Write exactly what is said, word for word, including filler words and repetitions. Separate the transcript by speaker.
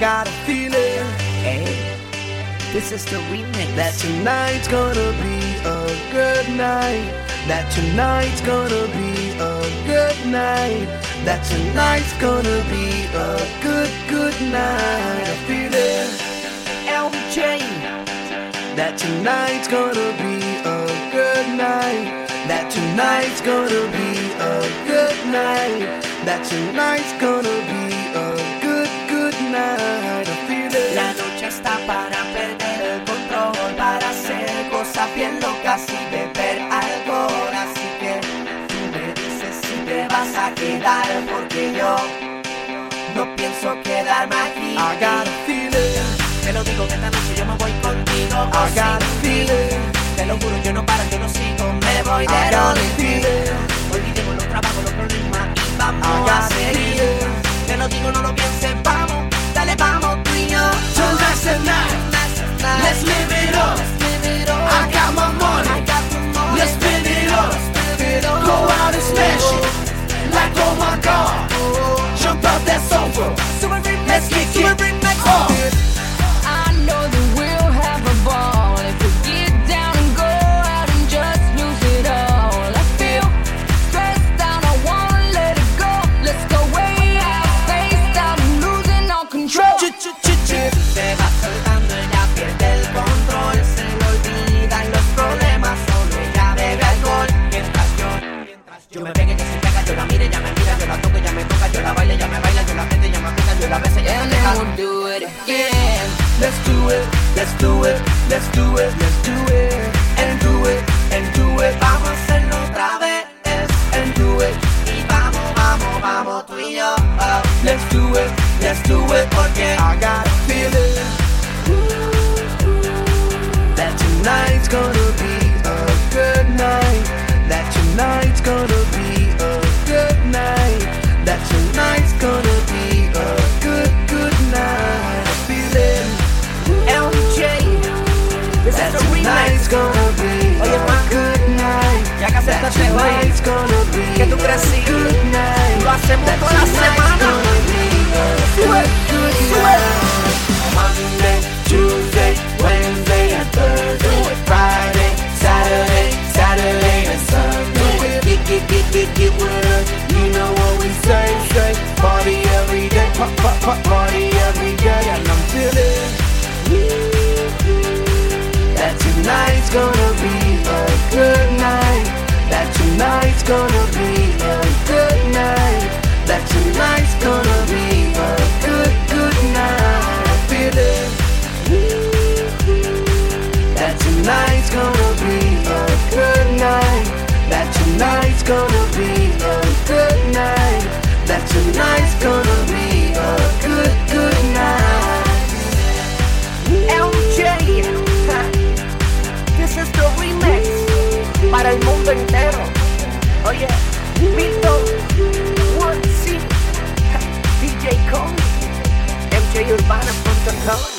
Speaker 1: got a feeling,
Speaker 2: Hey, this is the remix.
Speaker 1: that tonight's gonna be a good night. That tonight's gonna be a good night. That tonight's gonna be a good, good night. I feel it,
Speaker 2: L B J.
Speaker 1: that tonight's gonna be a good night. That tonight's gonna be a good night. That tonight's gonna be a good, good night. I feel it.
Speaker 2: La noche está para perder el control, para hacer cosas bien locas y beber alcohol. Así que tú me dices si te vas a quedar, porque yo no pienso quedarme aquí.
Speaker 1: I got a feeling,
Speaker 2: Te lo digo que esta noche yo me voy contigo.
Speaker 1: I
Speaker 2: oh,
Speaker 1: got a
Speaker 2: sin ti.
Speaker 1: feeling,
Speaker 2: Te lo juro, yo no paro, yo no sigo, me voy
Speaker 1: I
Speaker 2: de
Speaker 1: got a
Speaker 2: donde ti.
Speaker 1: feeling,
Speaker 2: Olvidemos los trabajos, los problemas y
Speaker 1: I
Speaker 2: vamos
Speaker 1: got
Speaker 2: a
Speaker 1: a
Speaker 2: seguir.
Speaker 1: feeling.
Speaker 2: Te lo digo, no lo pienses, vamos, dale, vamos tú y yo.
Speaker 1: Tonight's the night. Let's live it up. I got my money. Let's spend it up. Go out and smash it. Like, oh my God. Jump out that sofa. Let's kick it. Oh.
Speaker 3: I know that we'll have a ball if we get down and go out and just lose it all. I feel stressed out, I wanna let it go. Let's go way out, face down, losing all control.
Speaker 2: Se va soltando, ella pierde el control, se le olvidan los problemas, solo ella bebe alcohol. Mientras yo, yo me pegue, ella se pega, yo la mire, ella me mira, yo la toco, ella me toca, yo la baile, ella me baila, yo la prende, ella me aprieta, yo la beso, ella
Speaker 3: And
Speaker 2: me
Speaker 3: then
Speaker 2: deja.
Speaker 3: we'll do it again.
Speaker 1: Let's do it. Let's do it. Let's do it. Let's do it. And do it. And do it.
Speaker 2: Vamos a hacerlo otra vez,
Speaker 1: And do it.
Speaker 2: y vamos, vamos, vamos tú y yo. Oh.
Speaker 1: Let's do it. Let's do it.
Speaker 2: Porque
Speaker 1: I got a feeling that tonight's gonna be a good night. That tonight's gonna be a good night. That tonight's gonna be a good, good night. I feel it.
Speaker 2: L B J, this
Speaker 1: That
Speaker 2: is the
Speaker 1: tonight's
Speaker 2: remix.
Speaker 1: gonna be
Speaker 2: Oye,
Speaker 1: a
Speaker 2: ma,
Speaker 1: good night.
Speaker 2: ya que
Speaker 1: That
Speaker 2: aceptaste hoy,
Speaker 1: tonight's gonna be
Speaker 2: que tú crees
Speaker 1: a
Speaker 2: sí,
Speaker 1: good night.
Speaker 2: lo hacemos
Speaker 1: That
Speaker 2: toda la
Speaker 1: tonight's
Speaker 2: semana.
Speaker 1: gonna be a good, good night. Monday, Tuesday, Wednesday, and Thursday, Friday, Saturday, Saturday, and Sunday. Get, get, get, get, get with us. You know what we say, say. Party every day, pop, pop, pop, party every day, and I'm feeling that tonight's gonna be a good night. That tonight's gonna be a good night. That tonight's gonna be a good, good night. I feel it. That tonight's gonna be a good night. That tonight's gonna be a good night. That tonight's gonna be a good, good night.
Speaker 2: L B J, this is the remix para el mundo entero. Oye, Vito, One C, D J Cole, M J Urbana punto com.